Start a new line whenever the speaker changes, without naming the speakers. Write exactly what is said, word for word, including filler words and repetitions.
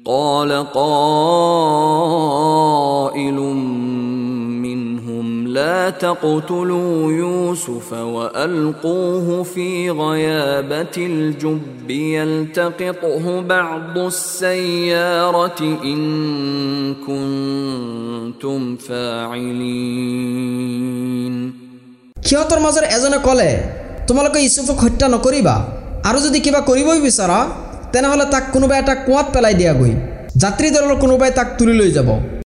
قال قائل منهم لا تقتلوا يوسف وألقوه في غيابة الجب يلتقطه بعض السيارة إن كنتم فاعلين
সিহঁতৰ মাজৰ এজনে ক'লে তোমালোকে ইউসুফক হত্যা নকৰিবা আৰু যদি কিবা কৰিবই বিচাৰা তেনেহলে তাক কোনোবা এটা কুঁৱাত পেলাই দিয়াগৈ যাত্ৰী দলৰ কোনোবাই তাক তুলি লৈ যাব